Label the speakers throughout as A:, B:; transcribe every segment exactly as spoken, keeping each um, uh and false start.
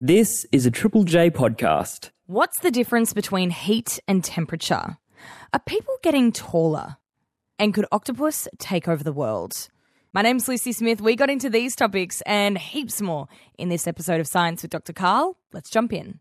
A: This is a Triple J podcast.
B: What's the difference between heat and temperature? Are people getting taller? And could octopus take over the world? My name's Lucy Smith. We got into these topics and heaps more in this episode of Science with Doctor Karl. Let's jump in.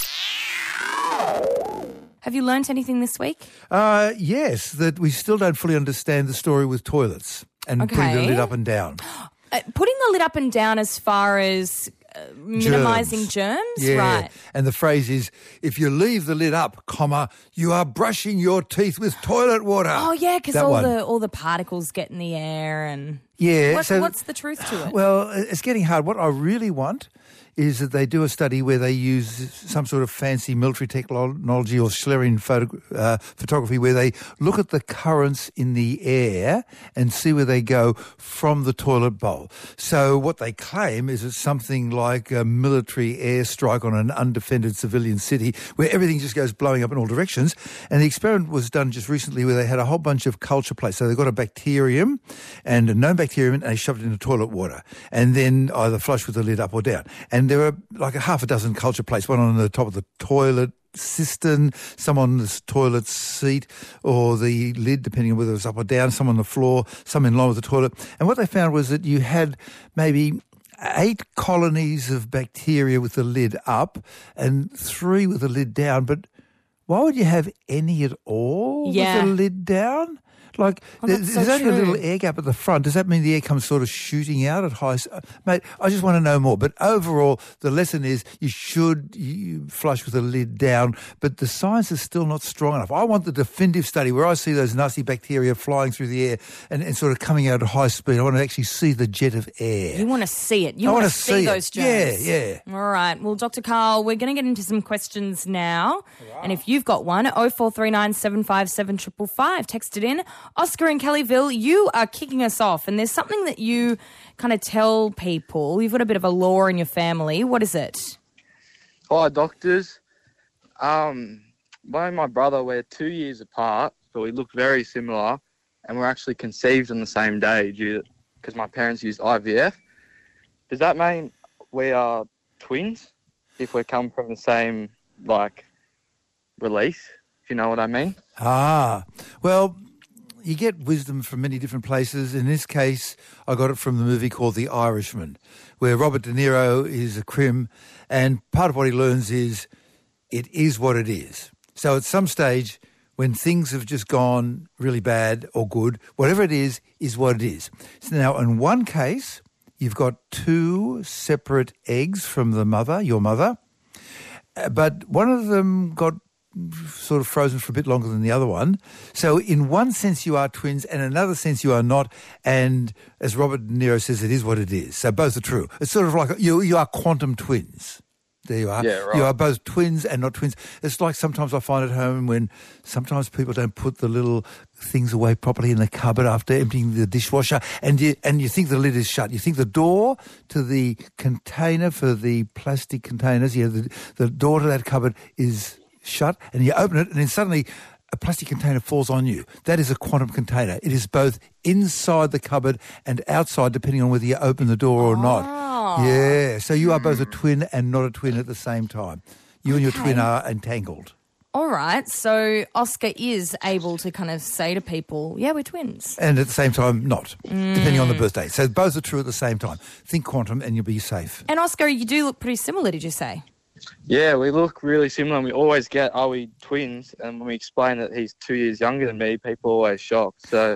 B: Have you learnt anything this week?
C: Uh, yes, that we still don't fully understand the story with toilets and
B: Okay.
C: putting the lid up and down.
B: Uh, putting the lid up and down as far as uh, minimising germs?
C: Yeah.
B: Right.
C: And the phrase is, if you leave the lid up, comma, you are brushing your teeth with toilet water.
B: Oh, yeah, because
C: That
B: all
C: one.
B: the all the particles get in the air and...
C: Yeah.
B: What,
C: so,
B: what's the truth to it?
C: Well, it's getting hard. What I really want is that they do a study where they use some sort of fancy military technology or Schlerin photo, uh, photography where they look at the currents in the air and see where they go from the toilet bowl. So what they claim is it's something like a military airstrike on an undefended civilian city where everything just goes blowing up in all directions. And the experiment was done just recently where they had a whole bunch of culture plates. So they got a bacterium and a known bacterium and they shoved it into toilet water and then either flush with the lid up or down. And there were like a half a dozen culture plates, one on the top of the toilet cistern, some on the toilet seat or the lid, depending on whether it was up or down, some on the floor, some in line with the toilet. And what they found was that you had maybe eight colonies of bacteria with the lid up and three with the lid down. But why would you have any at all
B: Yeah.
C: with the lid down? Like,
B: Oh,
C: there-
B: that's
C: there's
B: so
C: only a little
B: true.
C: air gap at the front. Does that mean the air comes sort of shooting out at high... s- Mate, I just want to know more. But overall, the lesson is you should you flush with the lid down, but the science is still not strong enough. I want the definitive study where I see those nasty bacteria flying through the air and, and sort of coming out at high speed. I want to actually see the jet of air.
B: You want to see it. You
C: I
B: want
C: wanna
B: to see,
C: see it.
B: those germs.
C: Yeah, yeah.
B: All right. Well, Doctor Karl, we're going to get into some questions now. And if you've got one, oh four three nine, seven five seven, five five five, text it in. Oscar in Kellyville, you are kicking us off. And there's something that you kind of tell people. You've got a bit of a law in your family. What is it?
D: Hi, doctors. Um, me and my brother, we're two years apart, but we look very similar, and we're actually conceived on the same day due because my parents used I V F. Does that mean we are twins if we come from the same, like, release, if you know what I mean?
C: Ah, well, you get wisdom from many different places. In this case, I got it from the movie called The Irishman, where Robert De Niro is a crim, and part of what he learns is it is what it is. So at some stage, when things have just gone really bad or good, whatever it is, is what it is. So now, in one case, you've got two separate eggs from the mother, your mother, uh, but one of them got sort of frozen for a bit longer than the other one. So in one sense you are twins, and in another sense you are not. And as Robert De Niro says, it is what it is. So both are true. It's sort of like you you are quantum twins. There you are.
D: Yeah, right.
C: You are both twins and not twins. It's like sometimes I find at home when sometimes people don't put the little things away properly in the cupboard after emptying the dishwasher, and you and you think the lid is shut. You think the door to the container for the plastic containers, yeah, the, the door to that cupboard is shut, and you open it, and then suddenly a plastic container falls on you. That is a quantum container. It is both inside the cupboard and outside, depending on whether you open the door or
B: Oh.
C: not. Yeah, so you are both a twin and not a twin at the same time. You and your
B: Okay.
C: twin are entangled.
B: All right. So Oscar is able to kind of say to people, yeah, we're twins.
C: And at the same time, not, depending on the birthday. So both are true at the same time. Think quantum and you'll be safe.
B: And Oscar, you do look pretty similar, did you say?
D: Yeah, we look really similar, and we always get, are we twins? And when we explain that he's two years younger than me, people are always shocked. So,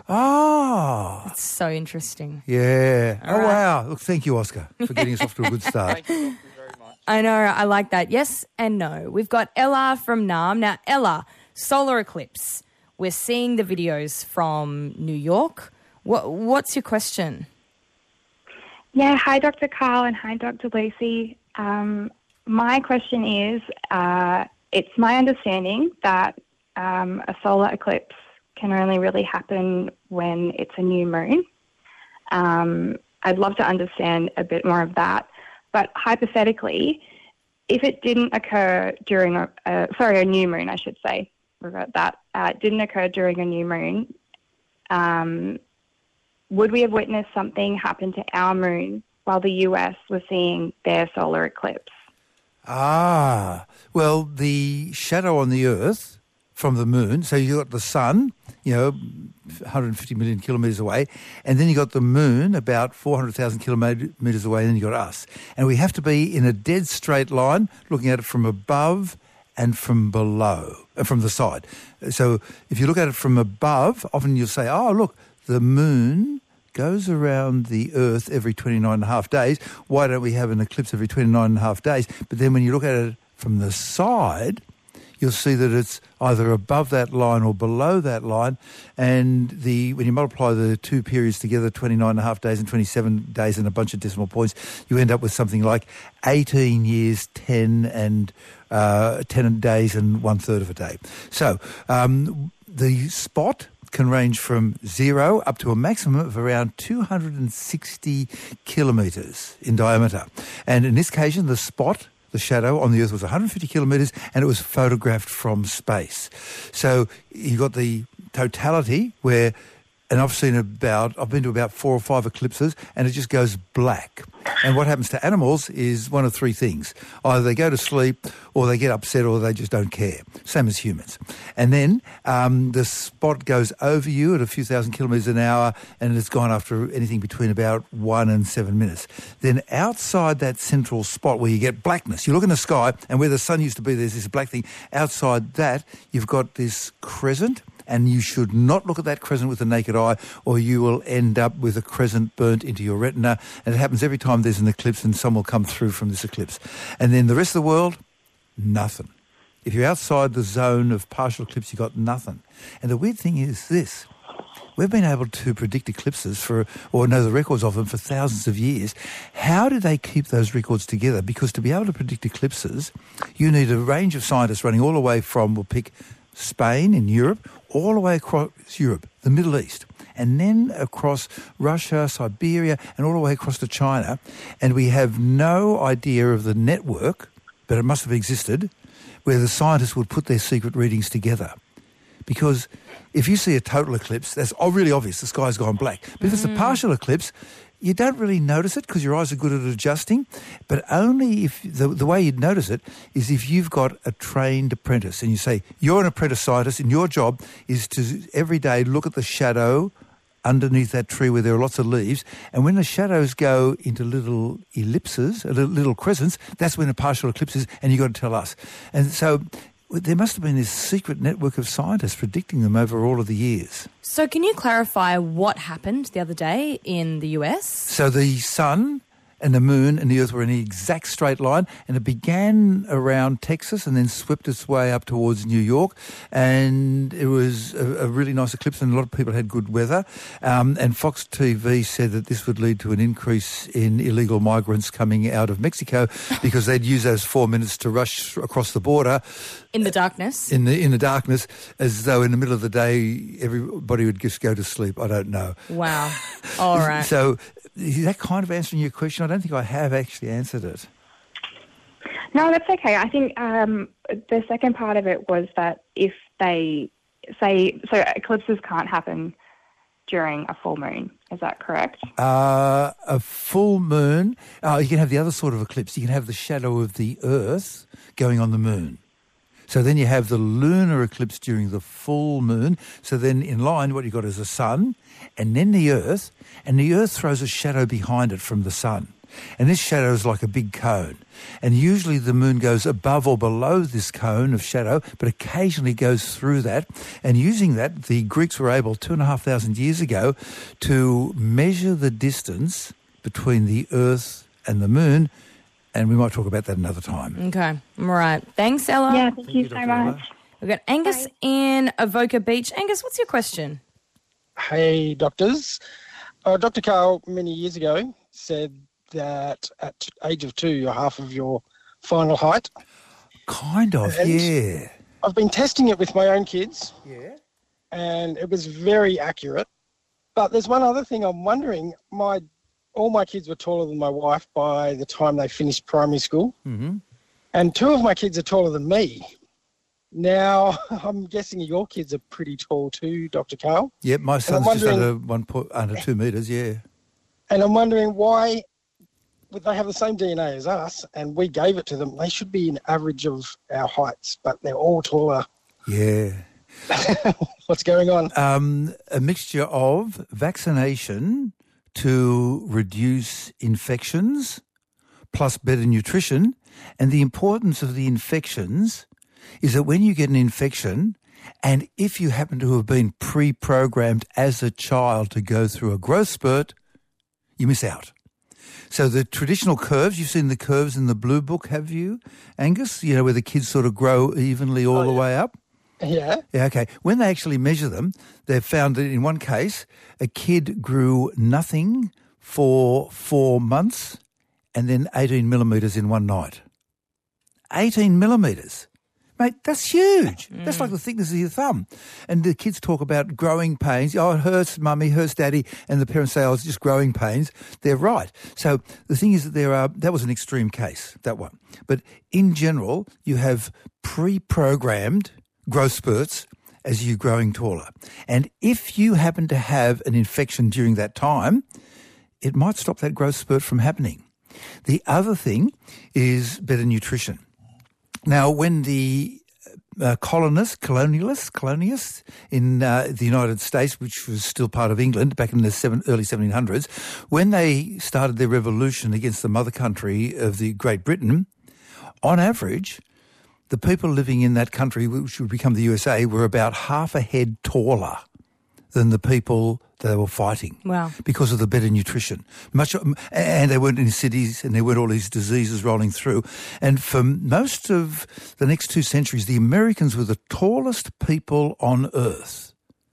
C: Ah,
B: It's so interesting.
C: yeah.
B: All
C: oh,
B: right.
C: wow. Look, thank you, Oscar, for getting us off to a good start.
D: thank you very much.
B: I know, I like that. Yes and no. We've got Ella from Nam. Now, Ella, solar eclipse. We're seeing the videos from New York. What, what's your question?
E: Yeah, hi, Doctor Karl, and hi, Doctor Lucy. Um, my question is, uh, it's my understanding that um, a solar eclipse can only really happen when it's a new moon. Um, I'd love to understand a bit more of that. But hypothetically, if it didn't occur during a, uh, sorry, a new moon, I should say, revert that, uh, it didn't occur during a new moon, um, would we have witnessed something happen to our moon while the U S was seeing their solar eclipse?
C: Ah, well, the shadow on the Earth from the moon, so you've got the sun, you know, one hundred fifty million kilometres away, and then you got the moon about four hundred thousand kilometres away, and then you got us. And we have to be in a dead straight line, looking at it from above and from below, uh, from the side. So if you look at it from above, often you'll say, oh, look, the moon goes around the Earth every twenty-nine and a half days. Why don't we have an eclipse every twenty-nine and a half days? But then when you look at it from the side, you'll see that it's either above that line or below that line. And the when you multiply the two periods together, twenty-nine and a half days and twenty-seven days and a bunch of decimal points, you end up with something like eighteen years, ten and uh, ten days and one third of a day. So um, the spot can range from zero up to a maximum of around two hundred sixty kilometres in diameter. And in this occasion, the spot, the shadow on the Earth, was one hundred fifty kilometres, and it was photographed from space. So you got the totality where, and I've seen about, I've been to about four or five eclipses, and it just goes black. And what happens to animals is one of three things. Either they go to sleep, or they get upset, or they just don't care. Same as humans. And then um, the spot goes over you at a few thousand kilometres an hour, and it's gone after anything between about one and seven minutes. Then outside that central spot where you get blackness, you look in the sky, and where the sun used to be, there's this black thing. Outside that, you've got this crescent, and you should not look at that crescent with the naked eye, or you will end up with a crescent burnt into your retina. And it happens every time there's an eclipse, and some will come through from this eclipse. And then the rest of the world, nothing. If you're outside the zone of partial eclipse, you've got nothing. And the weird thing is this. We've been able to predict eclipses for, or know the records of them for thousands of years. How do they keep those records together? Because to be able to predict eclipses, you need a range of scientists running all the way from, we'll pick Spain in Europe, all the way across Europe, the Middle East, and then across Russia, Siberia, and all the way across to China. And we have no idea of the network, but it must have existed, where the scientists would put their secret readings together. Because if you see a total eclipse, that's really obvious, the sky's gone black. But if it's a partial eclipse, you don't really notice it because your eyes are good at adjusting, but only if the, the way you'd notice it is if you've got a trained apprentice and you say, you're an apprentice scientist and your job is to every day look at the shadow underneath that tree where there are lots of leaves, and when the shadows go into little ellipses, little, little crescents, that's when a partial eclipse is, and you've got to tell us. And so there must have been this secret network of scientists predicting them over all of the years.
B: So can you clarify what happened the other day in the U S?
C: So the sun and the moon and the Earth were in an exact straight line, and it began around Texas and then swept its way up towards New York, and it was a, a really nice eclipse, and a lot of people had good weather. Um, and Fox T V said that this would lead to an increase in illegal migrants coming out of Mexico because they'd use those four minutes to rush across the border.
B: In the darkness?
C: In the in the darkness, as though in the middle of the day everybody would just go to sleep. I don't know.
B: Wow. All right.
C: So is that kind of answering your question? I don't think I have actually answered it.
E: No, that's okay. I think um, the second part of it was that if they say, so eclipses can't happen during a full moon. Is that correct?
C: Uh, a full moon, uh, you can have the other sort of eclipse. You can have the shadow of the Earth going on the moon. So then you have the lunar eclipse during the full moon. So then in line, what you've got is the sun and then the Earth, and the Earth throws a shadow behind it from the sun. And this shadow is like a big cone. And usually the moon goes above or below this cone of shadow, but occasionally goes through that. And using that, the Greeks were able, two and a half thousand years ago, to measure the distance between the Earth and the moon. And we might talk about that another time.
B: Okay. All right. Thanks, Ella.
E: Yeah, thank, thank you, you so much.
B: We've got Angus Bye. in Avoca Beach. Angus, what's your question?
F: Hey, doctors. Uh, Doctor Karl, many years ago, said that at age of two, you're half of your final height.
C: Kind of, and yeah.
F: I've been testing it with my own kids.
C: Yeah.
F: And it was very accurate. But there's one other thing I'm wondering. My all my kids were taller than my wife by the time they finished primary school.
C: Mm-hmm. And
F: two of my kids are taller than me. Now, I'm guessing your kids are pretty tall too, Doctor Karl.
C: Yep, my son's just under one point, under two metres, yeah.
F: And I'm wondering why they have the same D N A as us, and we gave it to them. They should be an average of our heights, but they're all taller.
C: Yeah.
F: What's going on?
C: Um, a mixture of vaccination to reduce infections, plus better nutrition. And the importance of the infections is that when you get an infection, and if you happen to have been pre-programmed as a child to go through a growth spurt, you miss out. So the traditional curves, you've seen the curves in the Blue Book, have you, Angus? You know, where the kids sort of grow evenly all
F: Oh,
C: the
F: yeah.
C: way up?
F: Yeah.
C: Yeah, okay. When they actually measure them, they've found that in one case, a kid grew nothing for four months and then eighteen millimetres in one night. eighteen millimetres. Mate, that's huge. Mm. That's like the thickness of your thumb. And the kids talk about growing pains. Oh, it hurts, mummy, hurts, daddy. And the parents say, oh, it's just growing pains. They're right. So the thing is that there are, that was an extreme case, that one. But in general, you have pre-programmed growth spurts as you're growing taller. And if you happen to have an infection during that time, it might stop that growth spurt from happening. The other thing is better nutrition. Now, when the uh, colonists, colonialists, colonialists in uh, the United States, which was still part of England back in the seven, early seventeen hundreds, when they started their revolution against the mother country of the Great Britain, on average, the people living in that country, which would become the U S A, were about half a head taller than the people they were fighting.
B: Wow.
C: Because of the better nutrition. Much, and they weren't in cities and there weren't all these diseases rolling through. And for most of the next two centuries, the Americans were the tallest people on Earth.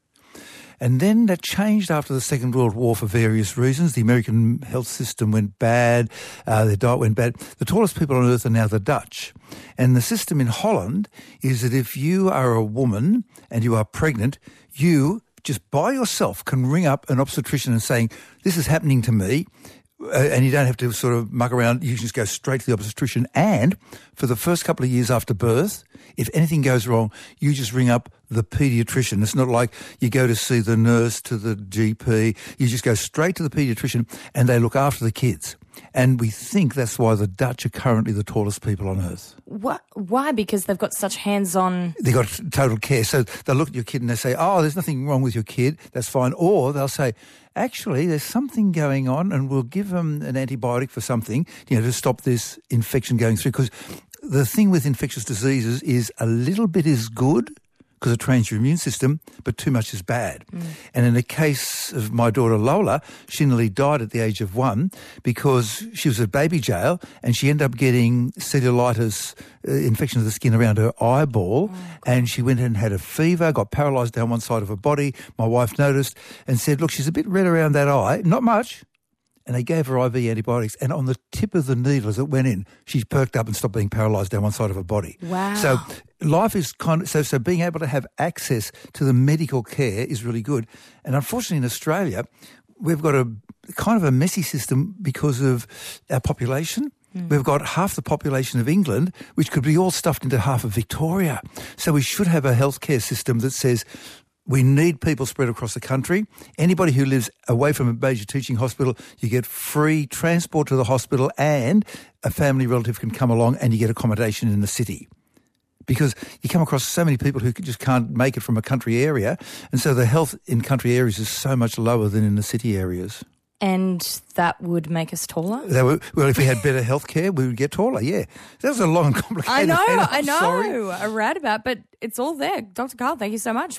C: And then that changed after the Second World War for various reasons. The American health system went bad. Uh, their diet went bad. The tallest people on Earth are now the Dutch. And the system in Holland is that if you are a woman and you are pregnant, you just by yourself can ring up an obstetrician and saying, this is happening to me, uh, and you don't have to sort of muck around. You just go straight to the obstetrician. And for the first couple of years after birth, if anything goes wrong, you just ring up the paediatrician. It's not like you go to see the nurse, to the G P. You just go straight to the paediatrician and they look after the kids. And we think that's why the Dutch are currently the tallest people on Earth.
B: What? Why? Because they've got such hands-on...
C: They've got total care. So they'll look at your kid and they say, oh, there's nothing wrong with your kid. That's fine. Or they'll say, actually, there's something going on and we'll give them an antibiotic for something, you know, to stop this infection going through. Because the thing with infectious diseases is a little bit is good because it trains your immune system, but too much is bad. Mm. And in the case of my daughter Lola, she nearly died at the age of one because she was at baby jail and she ended up getting cellulitis, uh, infection of the skin around her eyeball, oh, and she went and had a fever, got paralysed down one side of her body. My wife noticed and said, look, she's a bit red around that eye, not much. And they gave her I V antibiotics. And on the tip of the needle as it went in, she perked up and stopped being paralysed down one side of her body.
B: Wow.
C: So life is kind of, so, so being able to have access to the medical care is really good. And unfortunately in Australia, we've got a kind of a messy system because of our population. Mm. We've got half the population of England, which could be all stuffed into half of Victoria. So we should have a healthcare system that says, we need people spread across the country. Anybody who lives away from a major teaching hospital, you get free transport to the hospital and a family relative can come along and you get accommodation in the city. Because you come across so many people who just can't make it from a country area, and so the health in country areas is so much lower than in the city areas.
B: And that would make us taller?
C: That would, well, if we had better health care, we would get taller, yeah. That was a long and complicated
B: I know,
C: answer.
B: I know.
C: Sorry.
B: I read about, but it's all there. Doctor Karl, thank you so much.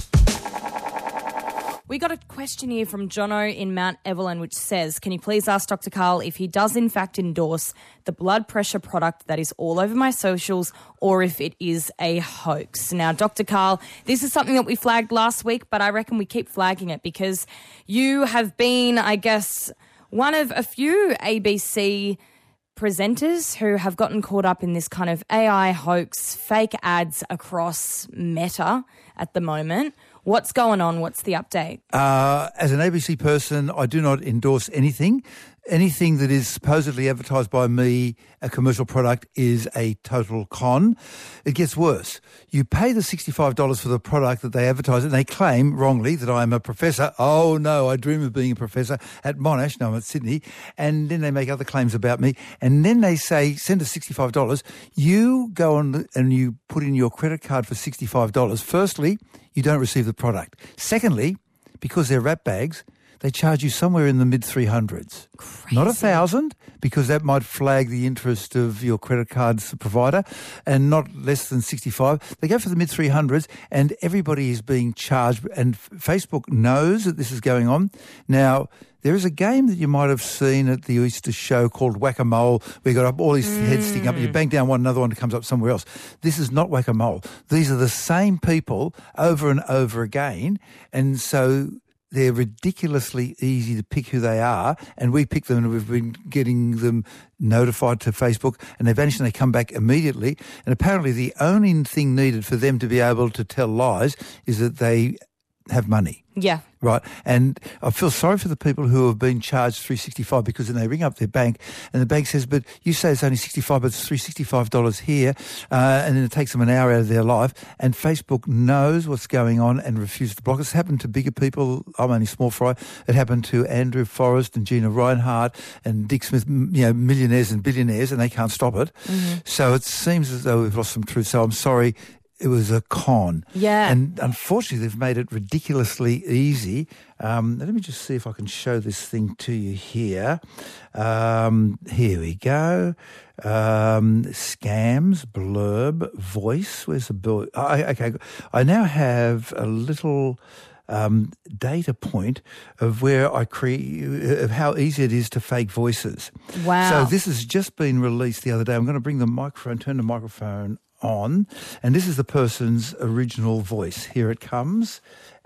B: We got a question here from Jono in Mount Evelyn which says, can you please ask Doctor Karl if he does in fact endorse the blood pressure product that is all over my socials or if it is a hoax? Now, Doctor Karl, this is something that we flagged last week, but I reckon we keep flagging it because you have been, I guess, one of a few A B C presenters who have gotten caught up in this kind of A I hoax, fake ads across Meta at the moment. What's going on? What's the update?
C: Uh, as an A B C person, I do not endorse anything. anything that is supposedly advertised by me, a commercial product, is a total con. It gets worse. You pay the sixty-five dollars for the product that they advertise, and they claim, wrongly, that I am a professor. Oh, no, I dream of being a professor at Monash. No, I'm at Sydney. And then they make other claims about me. And then they say, send us sixty-five dollars. You go on and you put in your credit card for sixty-five dollars. Firstly, you don't receive the product. Secondly, because they're wrap bags, they charge you somewhere in the mid three hundreds.
B: Crazy.
C: Not a thousand, because that might flag the interest of your credit card's provider, and not less than sixty-five. They go for the mid three hundreds, and everybody is being charged, and Facebook knows that this is going on. Now, there is a game that you might have seen at the Easter show called Whack-A-Mole, where you got up all these mm. heads sticking up, and you bang down one, another one comes up somewhere else. This is not Whack-A-Mole. These are the same people over and over again, and so they're ridiculously easy to pick who they are, and we pick them, and we've been getting them notified to Facebook, and they vanish and they come back immediately. And apparently the only thing needed for them to be able to tell lies is that they have money.
B: Yeah.
C: Right. And I feel sorry for the people who have been charged three hundred sixty-five dollars, because then they ring up their bank and the bank says, but you say it's only sixty-five dollars, but it's three hundred sixty-five dollars here. Uh, and then it takes them an hour out of their life. And Facebook knows what's going on and refuses to block. It's happened to bigger people. I'm only small fry. It happened to Andrew Forrest and Gina Reinhardt and Dick Smith, you know, millionaires and billionaires, and they can't stop it. Mm-hmm. So it seems as though we've lost some truth. So I'm sorry. It was a con.
B: Yeah.
C: And unfortunately, they've made it ridiculously easy. Um, let me just see if I can show this thing to you here. Um, here we go. Um, scams, blurb, voice. Where's the blurb? Oh, okay. I now have a little um, data point of where I create, of how easy it is to fake voices.
B: Wow.
C: So this has just been released the other day. I'm going to bring the microphone, turn the microphone on, and this is the person's original voice. Here it comes,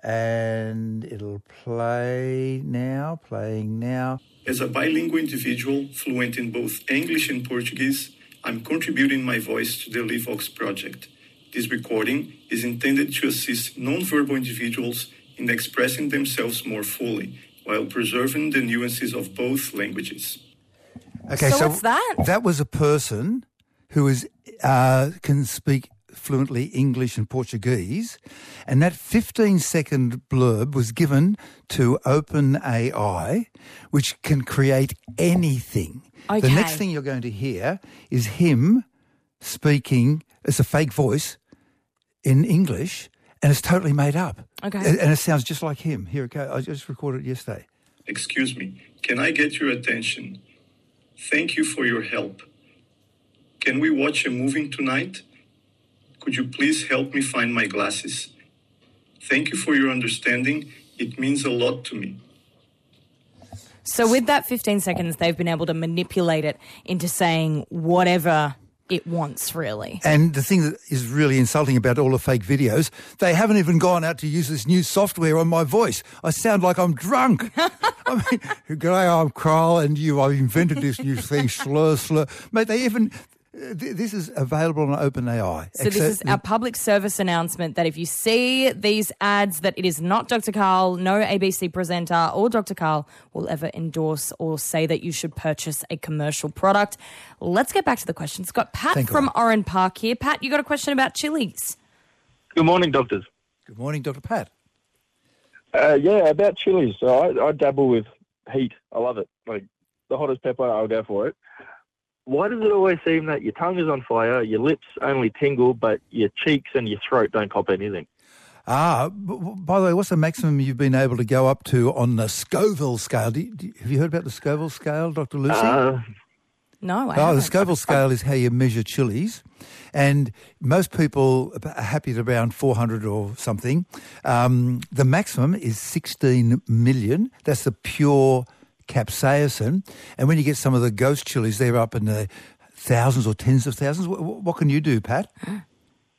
C: and it'll play now, playing now.
G: As a bilingual individual, fluent in both English and Portuguese, I'm contributing my voice to the LiveVox project. This recording is intended to assist non-verbal individuals in expressing themselves more fully, while preserving the nuances of both languages.
C: Okay,
B: so,
C: so
B: what's that?
C: That was a person who is uh, can speak fluently English and Portuguese, and that fifteen-second blurb was given to OpenAI, which can create anything.
B: Okay.
C: The next thing you're going to hear is him speaking, it's a fake voice, in English, and it's totally made up.
B: Okay.
C: And it sounds just like him. Here it goes. I just recorded it yesterday.
G: Excuse me, can I get your attention? Thank you for your help. Can we watch a movie tonight? Could you please help me find my glasses? Thank you for your understanding. It means a lot to me.
B: So with that fifteen seconds, they've been able to manipulate it into saying whatever it wants, really.
C: And the thing that is really insulting about all the fake videos, they haven't even gone out to use this new software on my voice. I sound like I'm drunk. I mean, g'day, I'm Carl, and you, I've invented this new thing, slur, slur. Mate, they even... This is available on OpenAI.
B: So this is our public service announcement that if you see these ads, that it is not Doctor Karl, no A B C presenter or Doctor Karl will ever endorse or say that you should purchase a commercial product. Let's get back to the questions. Got Pat
C: Thank
B: from
C: God.
B: Oran Park here. Pat, you got a question about chilies.
H: Good morning, doctors.
C: Good morning, Doctor Pat.
H: Uh, yeah, about chilies. So I, I dabble with heat. I love it. Like the hottest pepper, I'll go for it. Why does it always seem that your tongue is on fire, your lips only tingle, but your cheeks and your throat don't cop anything?
C: Ah, b- b- by the way, what's the maximum you've been able to go up to on the Scoville scale? Do you, do you, have you heard about the Scoville scale, Doctor Lucy?
H: Uh,
B: No, I
C: Oh,
B: haven't.
C: the Scoville scale is how you measure chilies, and most people are happy at around four hundred or something. Um, the maximum is sixteen million. That's the pure capsaicin. And when you get some of the ghost chilies, they're up in the thousands or tens of thousands. What, what can you do, Pat?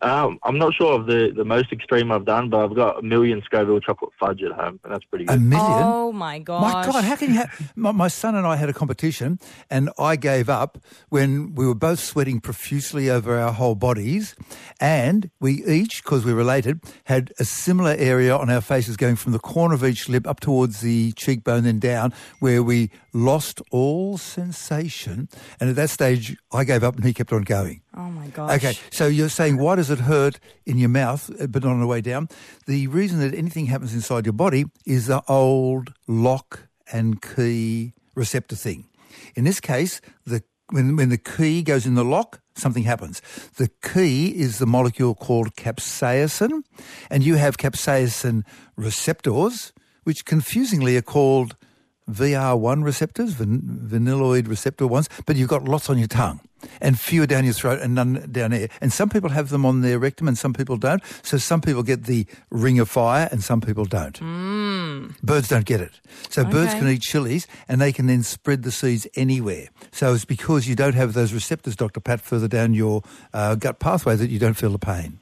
H: Um, I'm not sure of the, the most extreme I've done, but I've got a million Scoville chocolate fudge at home, and that's pretty good.
C: A million?
B: Oh, my gosh.
C: My God, how can you have... My, my son and I had a competition, and I gave up when we were both sweating profusely over our whole bodies, and we each, because we're related, had a similar area on our faces going from the corner of each lip up towards the cheekbone and down, where we lost all sensation. And at that stage, I gave up and he kept on going.
B: Oh, my gosh.
C: Okay, so you're saying, why does it hurt in your mouth but not on the way down? The reason that anything happens inside your body is the old lock and key receptor thing. In this case, the when, when the key goes in the lock, something happens. The key is the molecule called capsaicin, and you have capsaicin receptors, which confusingly are called V R one receptors, van- vanilloid receptor ones, but you've got lots on your tongue and fewer down your throat and none down there. And some people have them on their rectum and some people don't. So some people get the ring of fire and some people don't.
B: Mm.
C: Birds don't get it. So
B: Okay.
C: birds can eat chilies and they can then spread the seeds anywhere. So it's because you don't have those receptors, Doctor Pat, further down your uh, gut pathway that you don't feel the pain.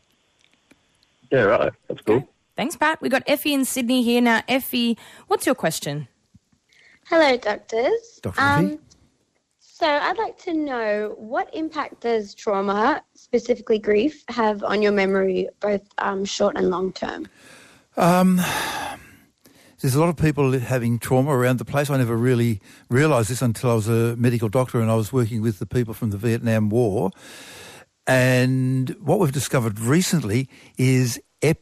H: Yeah, right. That's cool.
B: Okay. Thanks, Pat. We got Effie in Sydney here. Now, Effie, what's your question?
I: Hello, doctors.
C: Doctor
I: Um,
C: Effie?
I: so I'd like to know, what impact does trauma, specifically grief, have on your memory, both um, short and long term?
C: Um, there's a lot of people having trauma around the place. I never really realised this until I was a medical doctor and I was working with the people from the Vietnam War. And what we've discovered recently is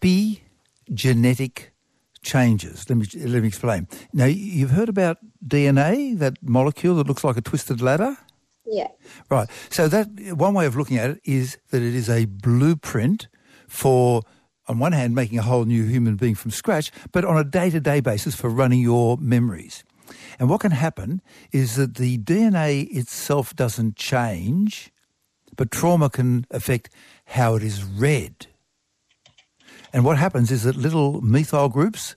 C: epigenetic changes. Let me let me explain. Now, you've heard about D N A, that molecule that looks like a twisted ladder?
I: Yeah.
C: Right. So that one way of looking at it is that it is a blueprint for, on one hand, making a whole new human being from scratch, but on a day-to-day basis for running your memories. And what can happen is that the D N A itself doesn't change, but trauma can affect how it is read. And what happens is that little methyl groups,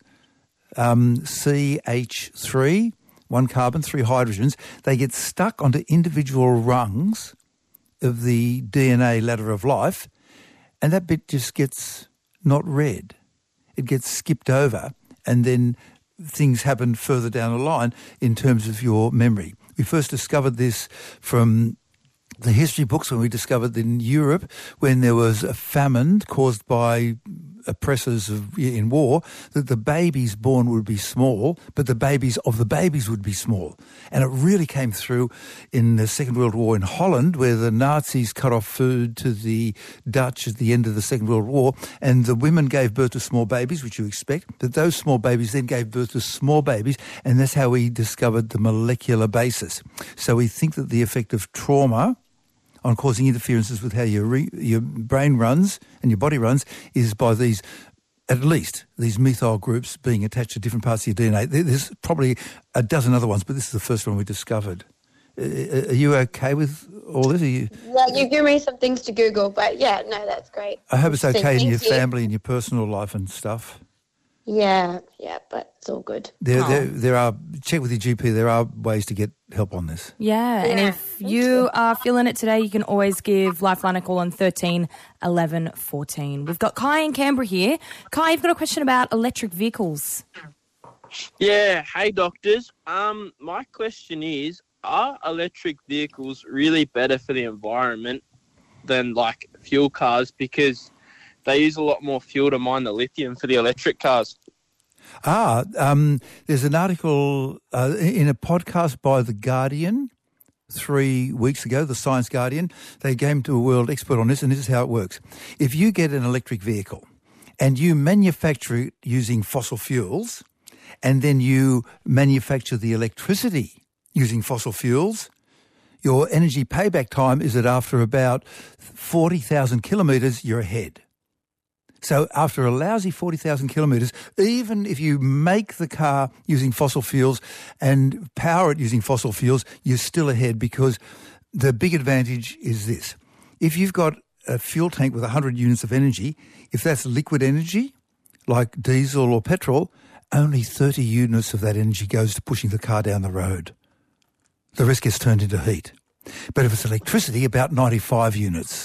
C: um, C H three, one carbon, three hydrogens, they get stuck onto individual rungs of the D N A ladder of life, and that bit just gets not read. It gets skipped over, and then things happen further down the line in terms of your memory. We first discovered this from the history books when we discovered in Europe when there was a famine caused by oppressors of, in war, that the babies born would be small, but the babies of the babies would be small. And it really came through in the Second World War in Holland, where the Nazis cut off food to the Dutch at the end of the Second World War, and the women gave birth to small babies, which you expect, but those small babies then gave birth to small babies, and that's how we discovered the molecular basis. So we think that the effect of trauma on causing interferences with how your re, your brain runs and your body runs is by these, at least, these methyl groups being attached to different parts of your D N A. There's probably a dozen other ones, but this is the first one we discovered. Are you okay with all this? Are you,
I: Yeah, you give me some things to Google, but yeah, no, that's great.
C: I hope it's okay in
I: Thank
C: your
I: you.
C: family and your personal life and stuff.
I: Yeah, yeah, but it's all good.
C: There,
B: Oh.
C: there, there are, check with your G P, there are ways to get help on this.
B: Yeah, and
I: Yeah,
B: if
I: thank
B: you
I: you.
B: are feeling it today, you can always give Lifeline a call on thirteen eleven fourteen. We've got Kai in Canberra here. Kai, you've got a question about electric vehicles.
J: Yeah, hey doctors. Um, my question is, are electric vehicles really better for the environment than like fuel cars? Because they use a lot more fuel to mine the lithium for the electric cars.
C: Ah, um, there's an article uh, in a podcast by The Guardian three weeks ago, The Science Guardian. They came to a world expert on this, and this is how it works. If you get an electric vehicle and you manufacture it using fossil fuels, and then you manufacture the electricity using fossil fuels, your energy payback time is that after about forty thousand kilometres, you're ahead. So after a lousy forty thousand kilometres, even if you make the car using fossil fuels and power it using fossil fuels, you're still ahead, because the big advantage is this. If you've got a fuel tank with one hundred units of energy, if that's liquid energy, like diesel or petrol, only thirty units of that energy goes to pushing the car down the road. The rest gets turned into heat. But if it's electricity, about ninety-five units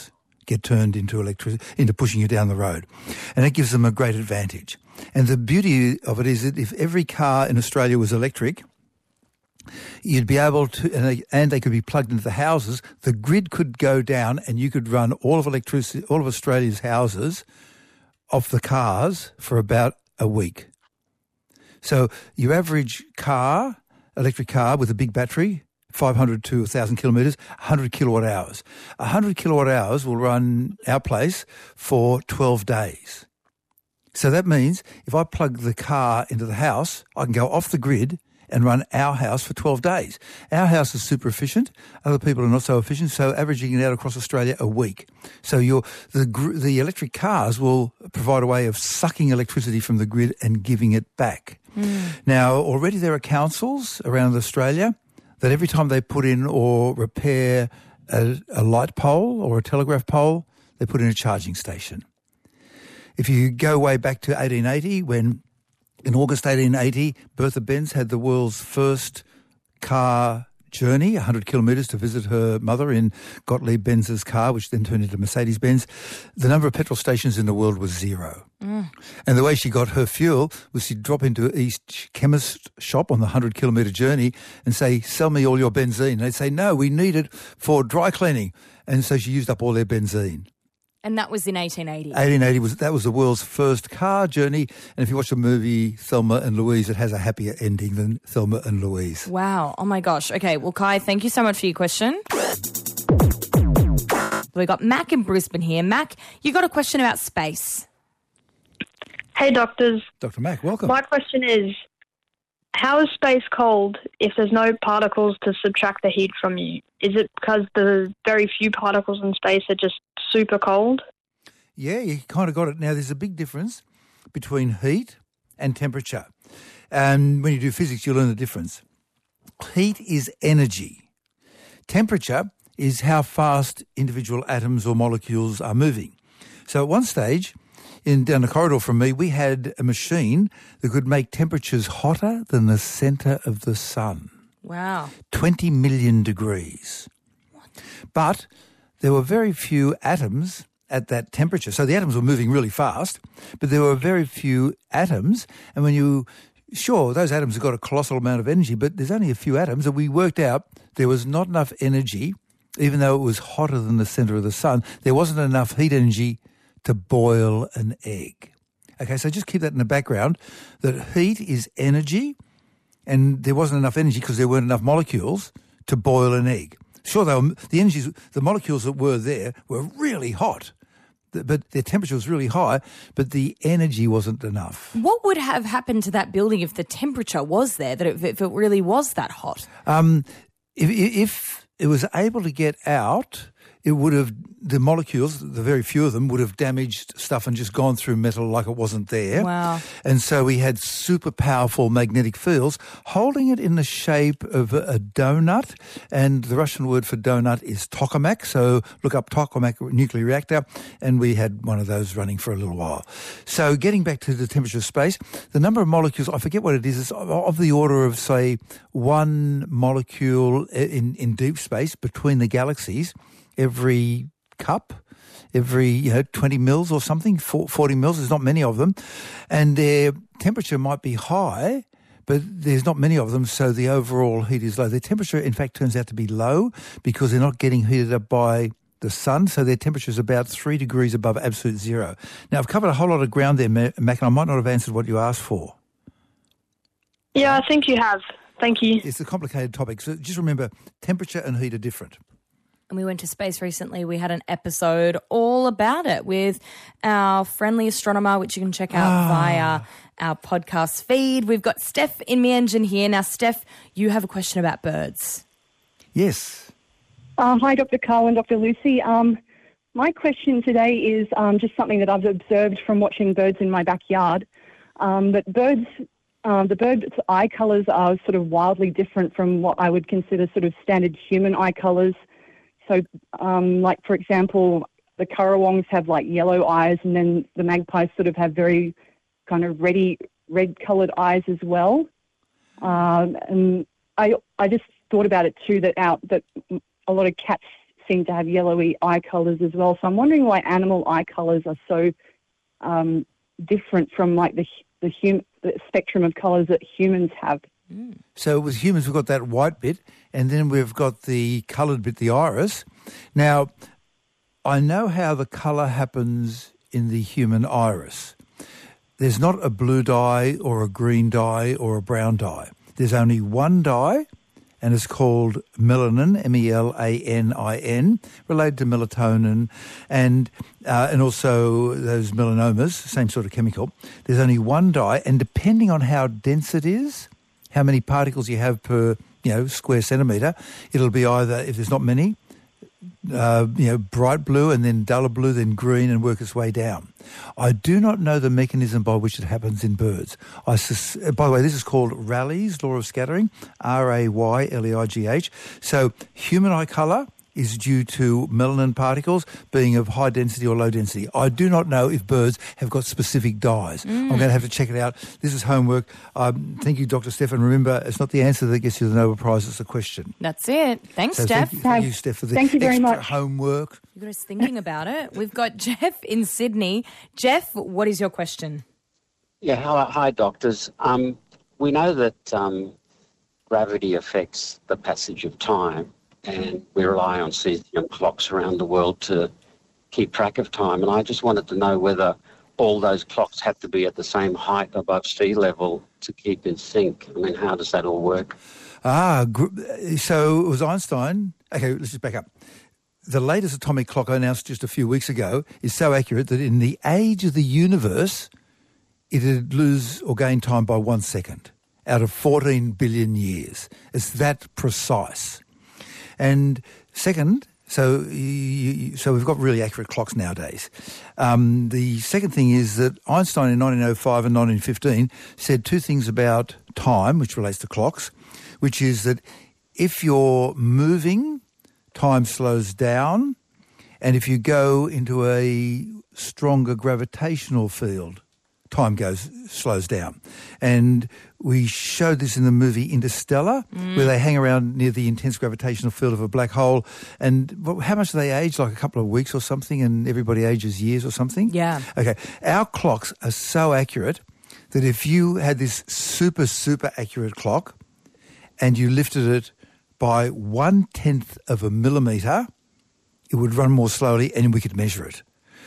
C: get turned into electric into pushing you down the road. And that gives them a great advantage. And the beauty of it is that if every car in Australia was electric, you'd be able to, and they, and they could be plugged into the houses, the grid could go down and you could run all of electricity, all of Australia's houses off the cars for about a week. So your average car, electric car with a big battery, five hundred to one thousand kilometres, one hundred kilowatt hours. one hundred kilowatt hours will run our place for twelve days. So that means if I plug the car into the house, I can go off the grid and run our house for twelve days. Our house is super efficient. Other people are not so efficient, so averaging it out across Australia a week. So your the the electric cars will provide a way of sucking electricity from the grid and giving it back. Mm. Now, already there are councils around Australia that every time they put in or repair a, a light pole or a telegraph pole, they put in a charging station. If you go way back to eighteen eighty, when in August eighteen eighty, Bertha Benz had the world's first car journey, one hundred kilometres, to visit her mother in Gottlieb Benz's car, which then turned into Mercedes-Benz. The number of petrol stations in the world was zero. Mm. And the way she got her fuel was she'd drop into each chemist shop on the one hundred kilometre journey and say, sell me all your benzene. And they'd say, no, we need it for dry cleaning. And so she used up all their benzene.
B: And that was in eighteen eighty.
C: eighteen eighty was that was the world's first car journey. And if you watch the movie Thelma and Louise, it has a happier ending than Thelma and Louise.
B: Wow. Oh, my gosh. Okay. Well, Kai, thank you so much for your question. We've got Mac in Brisbane here. Mac, you got a question about space.
K: Hey, doctors.
C: Doctor Mac, welcome.
K: My question is, how is space cold if there's no particles to subtract the heat from you? Is it because the very few particles in space are just super cold?
C: Yeah, you kind of got it. Now, there's a big difference between heat and temperature. And when you do physics, you learn the difference. Heat is energy. Temperature is how fast individual atoms or molecules are moving. So at one stage, in down the corridor from me, we had a machine that could make temperatures hotter than the centre of the sun.
B: Wow.
C: twenty million degrees. What? But there were very few atoms at that temperature. So the atoms were moving really fast, but there were very few atoms. And when you... Sure, those atoms have got a colossal amount of energy, but there's only a few atoms, and we worked out there was not enough energy, even though it was hotter than the centre of the sun, there wasn't enough heat energy to boil an egg. Okay, so just keep that in the background, that heat is energy, and there wasn't enough energy because there weren't enough molecules to boil an egg. Sure, they were, the energies, the molecules that were there were really hot, but their temperature was really high, but the energy wasn't enough.
B: What would have happened to that building if the temperature was there, that it, if it really was that hot?
C: Um, if, if it was able to get out, it would have, the molecules, the very few of them, would have damaged stuff and just gone through metal like it wasn't there.
B: Wow.
C: And so we had super powerful magnetic fields holding it in the shape of a, a donut. And the Russian word for donut is tokamak. So look up tokamak nuclear reactor. And we had one of those running for a little while. So getting back to the temperature of space, the number of molecules, I forget what it is, it's of the order of, say, one molecule in, in deep space between the galaxies every cup, every, you know, twenty mils or something, forty mils, there's not many of them. And their temperature might be high, but there's not many of them, so the overall heat is low. Their temperature, in fact, turns out to be low because they're not getting heated up by the sun, so their temperature is about three degrees above absolute zero. Now, I've covered a whole lot of ground there, Mac, and I might not have answered what you asked for.
K: Yeah, I think you have. Thank you.
C: It's a complicated topic, so just remember, temperature and heat are different.
B: And we went to space recently. We had an episode all about it with our friendly astronomer, which you can check out ah. via our podcast feed. We've got Steph in Meanjin here. Now, Steph, you have a question about birds.
C: Yes.
L: Uh, hi, Doctor Carl and Doctor Lucy. Um, my question today is um, just something that I've observed from watching birds in my backyard. Um, that birds, um, the birds' eye colours are sort of wildly different from what I would consider sort of standard human eye colours. So, um, like, for example, the currawongs have, like, yellow eyes, and then the magpies sort of have very kind of reddy, red-coloured eyes as well. Um, and I I just thought about it, too, that out that a lot of cats seem to have yellowy eye colours as well. So I'm wondering why animal eye colours are so um, different from like the the, hum- the spectrum of colours that humans have.
C: So with humans, we've got that white bit, and then we've got the coloured bit, the iris. Now, I know how the colour happens in the human iris. There's not a blue dye or a green dye or a brown dye. There's only one dye, and it's called melanin, M E L A N I N, related to melatonin, and uh, and also those melanomas, same sort of chemical. There's only one dye, and depending on how dense it is, how many particles you have per you know square centimetre, it'll be either, if there's not many, uh, you know, bright blue, and then duller blue, then green, and work its way down. I do not know the mechanism by which it happens in birds. I sus- by the way, this is called Rayleigh's law of scattering, R A Y L E I G H. So human eye colour is due to melanin particles being of high density or low density. I do not know if birds have got specific dyes. Mm. I'm going to have to check it out. This is homework. Um, thank you, Doctor Steph. And remember, it's not the answer that gets you the Nobel Prize, it's the question.
B: That's it. Thanks,
C: so
B: Steph.
C: Thank you, thank you, Steph, for the
L: thank you very
C: extra
L: much.
C: homework.
B: You got us thinking about it. We've got Jeff in Sydney. Jeff, what is your question?
M: Yeah, hi, hi doctors. Um, we know that um, gravity affects the passage of time, and we rely on cesium clocks around the world to keep track of time. And I just wanted to know whether all those clocks have to be at the same height above sea level to keep in sync. I mean, how does that all work?
C: Ah, so it was Einstein. Okay, let's just back up. The latest atomic clock I announced just a few weeks ago is so accurate that in the age of the universe, it'd lose or gain time by one second out of fourteen billion years. It's that precise. And second, so you, so we've got really accurate clocks nowadays. Um, the second thing is that Einstein in nineteen oh five and nineteen fifteen said two things about time, which relates to clocks, which is that if you're moving, time slows down, and if you go into a stronger gravitational field, time goes slows down. And we showed this in the movie Interstellar, mm. where they hang around near the intense gravitational field of a black hole. And how much do they age? Like a couple of weeks or something, and everybody ages years or something?
B: Yeah.
C: Okay. Our clocks are so accurate that if you had this super, super accurate clock and you lifted it by one-tenth of a millimetre, it would run more slowly and we could measure it.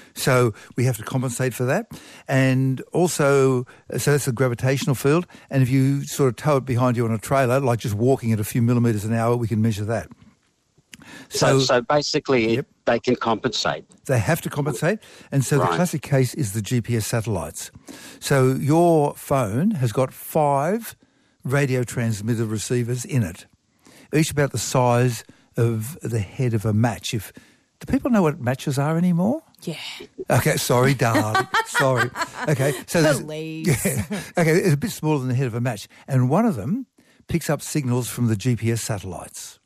C: So we have to compensate for that. And also, so that's the gravitational field. And if you sort of tow it behind you on a trailer, like just walking at a few millimetres an hour, we can measure that.
M: So, so, so basically, yep. they can compensate.
C: They have to compensate. And so
M: right.
C: the classic case is the G P S satellites. So your phone has got five radio transmitter receivers in it, each about the size of the head of a match. If do people know what matches are anymore?
B: Yeah.
C: Okay, sorry, darling. Sorry. Okay, so
B: Please.
C: Yeah, okay, it's a bit smaller than the head of a match, and one of them picks up signals from the G P S satellites,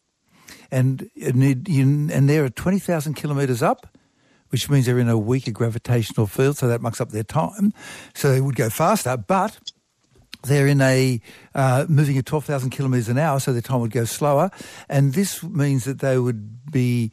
C: and and, and they're at twenty thousand kilometres up, which means they're in a weaker gravitational field, so that mucks up their time. So they would go faster, but they're in a uh, moving at twelve thousand kilometres an hour, so their time would go slower, and this means that they would be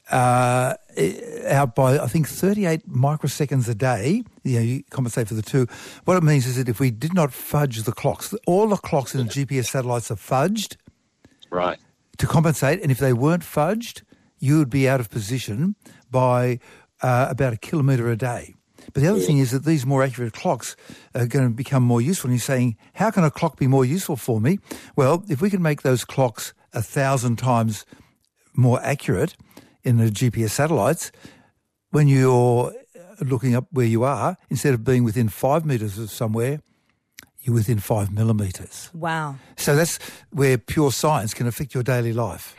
C: Uh, out by, I think, thirty-eight microseconds a day. You know, you compensate for the two. What it means is that if we did not fudge the clocks, all the clocks in the G P S satellites are fudged.
M: Right.
C: To compensate, and if they weren't fudged, you would be out of position by uh, about a kilometre a day. But the other thing is that these more accurate clocks are going to become more useful. And you're saying, how can a clock be more useful for me? Well, if we can make those clocks a thousand times more accurate in the G P S satellites, when you're looking up where you are, instead of being within five metres of somewhere, you're within five millimetres.
B: Wow.
C: So that's where pure science can affect your daily life.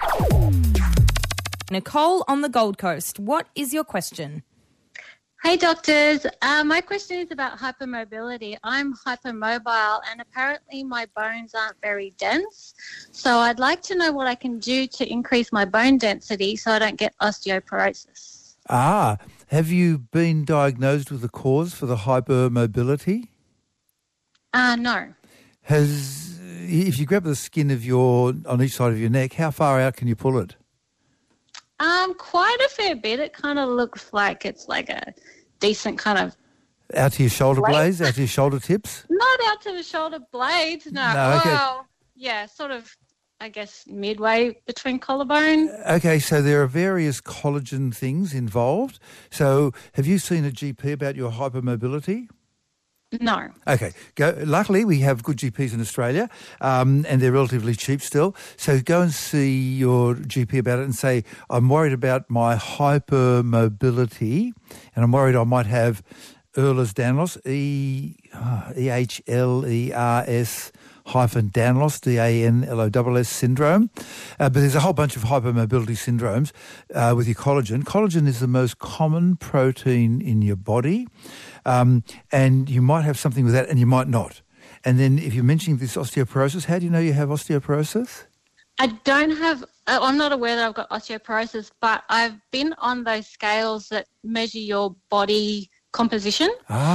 B: Nicole on the Gold Coast, what is your question?
N: Hey doctors, uh, my question is about hypermobility. I'm hypermobile and apparently my bones aren't very dense. So I'd like to know what I can do to increase my bone density so I don't get osteoporosis.
C: Ah, have you been diagnosed with the cause for the hypermobility?
N: Uh, no.
C: Has, if you grab the skin of your, on each side of your neck, how far out can you pull it?
N: Um, quite a fair bit. It kind of looks like it's like a decent kind of
C: Out to your shoulder
N: Blade?
C: blades, out to your shoulder tips?
N: not out to the shoulder blades. No.
C: No, okay.
N: Well, yeah, sort of. I guess midway between collarbone.
C: Okay, so there are various collagen things involved. So have you seen a G P about your hypermobility?
N: No.
C: Okay. Go, luckily, we have good G Ps in Australia, um, and they're relatively cheap still. So go and see your G P about it and say, I'm worried about my hypermobility, and I'm worried I might have Ehlers-Danlos, E, E H L E R S hyphen Danlos, D A N L O S S syndrome. Uh, but there's a whole bunch of hypermobility syndromes uh, with your collagen. Collagen is the most common protein in your body, um, and you might have something with that and you might not. And then if you're mentioning this osteoporosis, how do you know you have osteoporosis?
N: I don't have, uh, I'm not aware that I've got osteoporosis, but I've been on those scales that measure your body composition.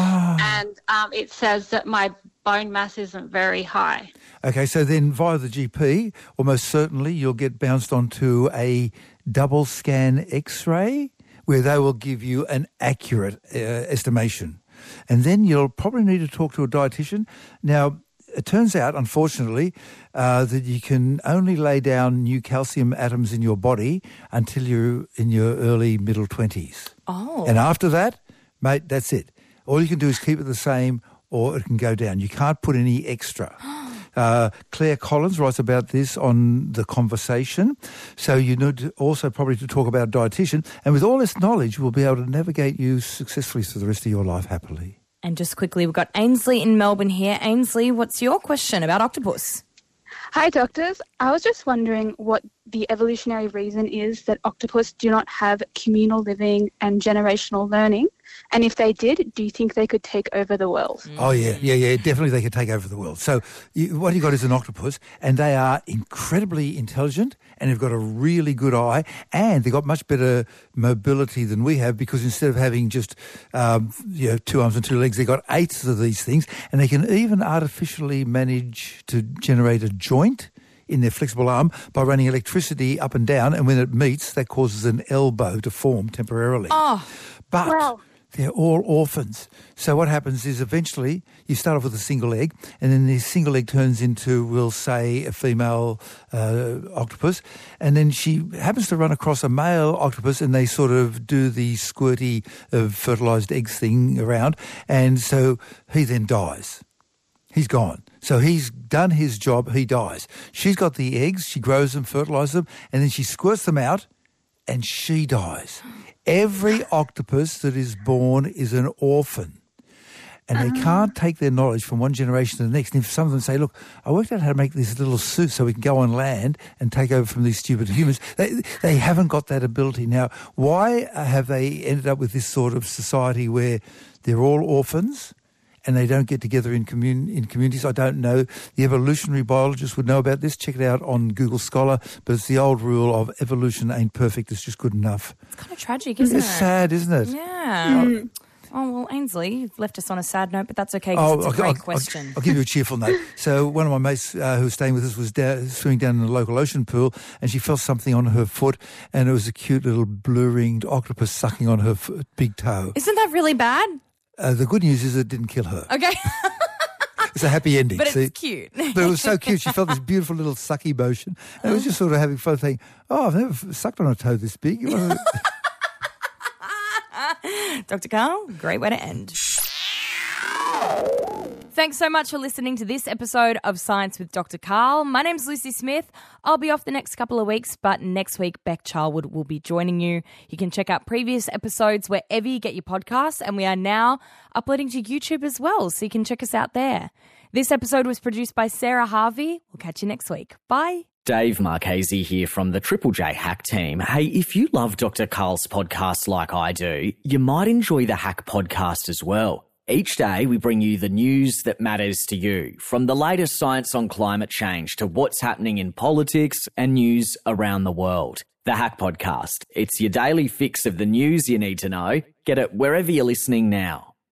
C: Ah.
N: And um, it says that my bone mass isn't very high.
C: Okay, so then via the G P, almost certainly you'll get bounced onto a double scan X-ray where they will give you an accurate uh, estimation. And then you'll probably need to talk to a dietitian. Now, it turns out, unfortunately, uh, that you can only lay down new calcium atoms in your body until you're in your early, middle twenties.
B: Oh.
C: And after that, mate, that's it. All you can do is keep it the same or it can go down. You can't put any extra. Uh, Claire Collins writes about this on The Conversation. So you need to also probably to talk about a dietitian. And with all this knowledge, we'll be able to navigate you successfully through the rest of your life happily.
B: And just quickly, we've got Ainsley in Melbourne here. Ainsley, what's your question about octopus?
O: Hi, doctors. I was just wondering what the evolutionary reason is that octopus do not have communal living and generational learning. And if they did, do you think they could take over the world?
C: Oh, yeah, yeah, yeah, definitely they could take over the world. So you, what you got is an octopus, and they are incredibly intelligent, and they've got a really good eye, and they've got much better mobility than we have, because instead of having just um, you know, two arms and two legs, they've got eight of these things, and they can even artificially manage to generate a joint in their flexible arm by running electricity up and down, and when it meets, that causes an elbow to form temporarily.
B: Oh,
C: but
O: wow.
C: They're all orphans. So what happens is eventually you start off with a single egg, and then the single egg turns into, we'll say, a female uh, octopus, and then she happens to run across a male octopus, and they sort of do the squirty of fertilised eggs thing around, and so he then dies. He's gone. So he's done his job, he dies. She's got the eggs, she grows them, fertilises them, and then she squirts them out, and she dies. Every octopus that is born is an orphan. And they can't take their knowledge from one generation to the next. And if some of them say, look, I worked out how to make this little suit so we can go on land and take over from these stupid humans, they, they haven't got that ability. Now, why have they ended up with this sort of society where they're all orphans and they don't get together in, commun- in communities? I don't know. The evolutionary biologists would know about this. Check it out on Google Scholar. But it's the old rule of evolution ain't perfect, it's just good enough.
B: It's kind of tragic, isn't
C: it's
B: it?
C: It's sad, isn't it?
B: Yeah. Mm. Oh, well, Ainsley, you've left us on a sad note, but that's okay because
C: Oh,
B: it's a
C: I'll,
B: great
C: I'll,
B: question.
C: I'll, I'll give you a cheerful note. So one of my mates uh, who was staying with us was down, swimming down in the local ocean pool, and she felt something on her foot, and it was a cute little blue-ringed octopus sucking on her f- big toe.
B: Isn't that really bad?
C: Uh, the good news is it didn't kill her.
B: Okay.
C: It's a happy ending.
B: But
C: see?
B: it's cute.
C: But it was so cute. She felt this beautiful little sucky motion. And it was just sort of having fun thinking, oh, I've never sucked on a toe this big. It wasn't...
B: Doctor Carl, great way to end. Thanks so much for listening to this episode of Science with Doctor Carl. My name's Lucy Smith. I'll be off the next couple of weeks, but next week Beck Charlwood will be joining you. You can check out previous episodes wherever you get your podcasts, and we are now uploading to YouTube as well, so you can check us out there. This episode was produced by Sarah Harvey. We'll catch you next week. Bye.
A: Dave Marchese here from the Triple J Hack team. Hey, if you love Doctor Carl's podcast like I do, you might enjoy the Hack podcast as well. Each day we bring you the news that matters to you, from the latest science on climate change to what's happening in politics and news around the world. The Hack Podcast. It's your daily fix of the news you need to know. Get it wherever you're listening now.